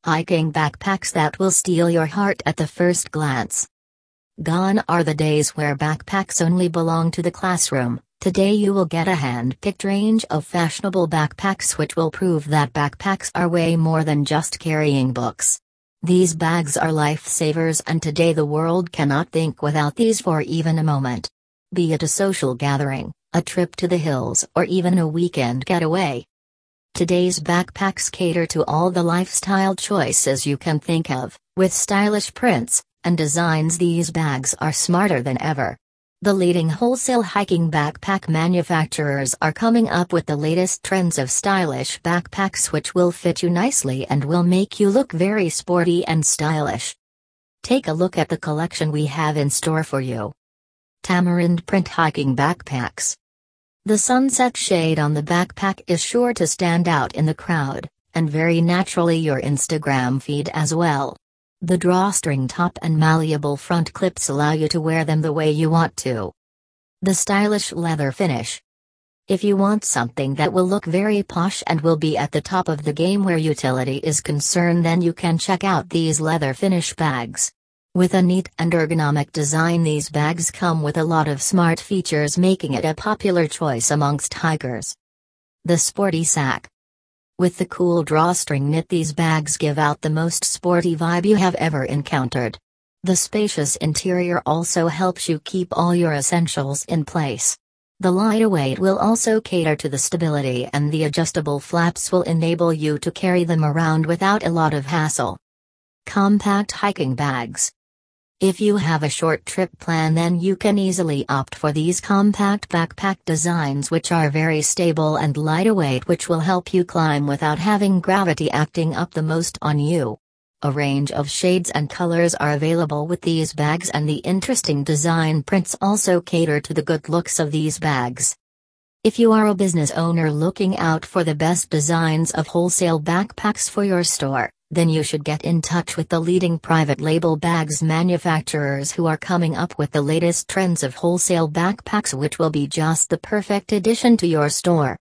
Hiking backpacks that will steal your heart at the first glance. Gone are the days where backpacks only belong to the classroom. Today you will get a hand-picked range of fashionable backpacks which will prove that backpacks are way more than just carrying books. These bags are lifesavers, and today the world cannot think without these for even a moment. Be it a social gathering, a trip to the hills, or even a weekend getaway. Today's backpacks cater to all the lifestyle choices you can think of. With stylish prints and designs, these bags are smarter than ever. The leading wholesale hiking backpack manufacturers are coming up with the latest trends of stylish backpacks which will fit you nicely and will make you look very sporty and stylish. Take a look at the collection we have in store for you. Tamarind print hiking backpacks. The sunset shade on the backpack is sure to stand out in the crowd, and very naturally your Instagram feed as well. The drawstring top and malleable front clips allow you to wear them the way you want to. The stylish leather finish. If you want something that will look very posh and will be at the top of the game where utility is concerned, then you can check out these leather finish bags. With a neat and ergonomic design, these bags come with a lot of smart features, making it a popular choice amongst hikers. The sporty sack. With the cool drawstring knit, these bags give out the most sporty vibe you have ever encountered. The spacious interior also helps you keep all your essentials in place. The lighter weight will also cater to the stability, and the adjustable flaps will enable you to carry them around without a lot of hassle. Compact hiking bags. If you have a short trip plan, then you can easily opt for these compact backpack designs which are very stable and lightweight, which will help you climb without having gravity acting up the most on you. A range of shades and colors are available with these bags, and the interesting design prints also cater to the good looks of these bags. If you are a business owner looking out for the best designs of wholesale backpacks for your store, then you should get in touch with the leading private label bags manufacturers who are coming up with the latest trends of wholesale backpacks which will be just the perfect addition to your store.